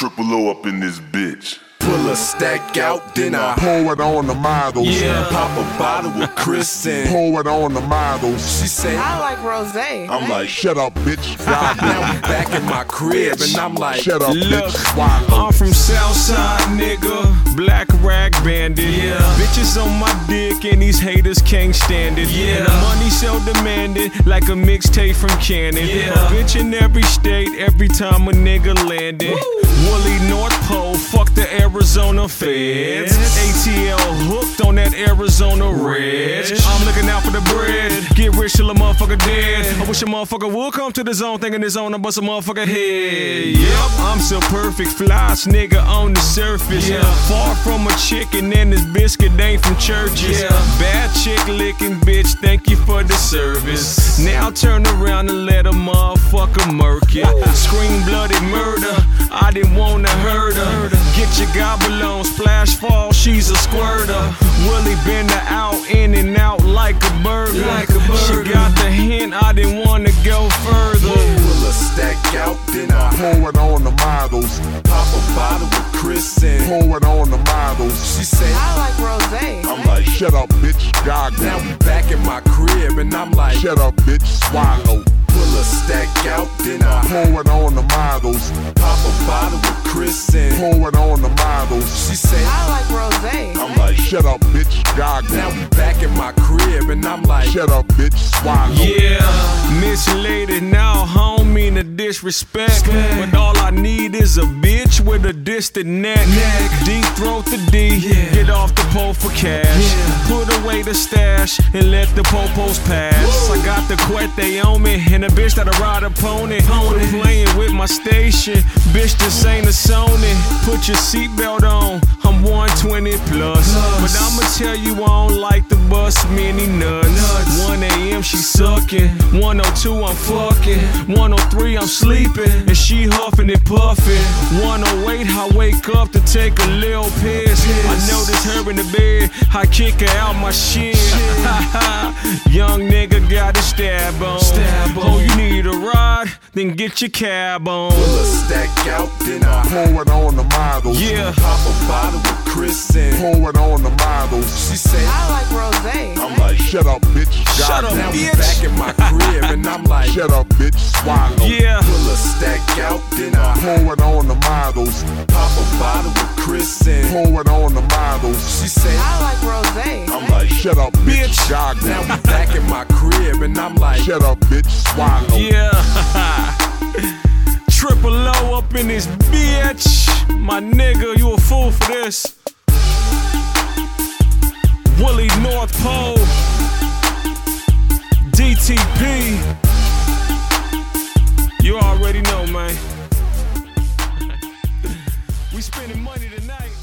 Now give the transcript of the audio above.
Triple O up in this bitch. Pull a stack out, then I pour it on the models. Yeah, pop a bottle with Chris and pour it on the models. She say, I like rosé. I'm like, shut up, bitch. God now we back in my crib, and I'm like, shut up, Look, bitch. Swallow. I'm from Southside, nigga. Black rag bandit. Yeah. Bitches on my dick and these haters can't stand it. Yeah. The money so demanded, like a mixtape from Cannon. Yeah. A bitch in every state, every time a nigga landed. Wooly North Pole, fuck the Arizona feds. ATL hooked on that Arizona red. I'm looking out for the bread. Get rich till a motherfucker dead. I wish a motherfucker would come to the zone, thinking the zone, I bust a motherfucker head. Yep, I'm so perfect, flyest nigga on the surface. Yeah. Far from a chicken and this biscuit ain't from churches. Yeah. Bad chick licking bitch, thank you for the service. Now turn around and let a motherfucker murk it. Scream bloody murder, I didn't wanna hurt her. Get your gobble on, splash fall, she's a squirter. Willie bend her out, in and out like a burger. She got the hint, I didn't wanna go further. pull a stack out, then I Pour it on the models. pop a bottle with Chris and Pour it on the models. she say, I like rosé. I'm like, Shut up, bitch. God now we back in my crib, and I'm like, shut up, bitch. Swallow. pull a stack out, then I Pour it on the models. pop a bottle with Chris and Pour it on the models. she say, I like rosé. I'm like, Shut up, bitch. God now we back in my crib, and I'm like, shut up, bitch. Swallow. Yeah, Miss Lady, now I don't mean to disrespect, but all I need is a bitch with a distant neck. Deep throat the D, get off the pole for cash. Put away the stash and let the popos pass. I got the Quete on me and a bitch that'll ride a pony. Playing with my station, bitch, this ain't a Sony. Put your seatbelt on, I'm 120 plus. But I'ma tell you I don't like to bust many nuts. 1 a.m. she sucking, 102 I'm fucking, 103 I'm sleeping, and she huffing and puffing. 108 I wake up to take a little piss. I notice her in the bed, I kick her out my shit. Young nigga got a stab on. Oh, you need a ride? Then get your cab on. pull a stack out, then I Pour it on the models. Yeah. pop a bottle with Chris and Pour it on the models. she say, I like rosé. I'm like, Shut up, bitch. Shut God up, now we bitch. back in my crib, and I'm like, Shut up, bitch. Swallow. Yeah. pull a stack out, then I Pour it on the models. pop a bottle with Chris and Pour it on the models. she say, I like rosé. I'm like, Shut up, bitch. Bitch. God now we back in my crib, and I'm like, Shut up, bitch. Swallow. Yeah. Triple O up in this bitch. My nigga, you a fool for this. Willie North Pole. DTP. You already know, man. We spending money tonight.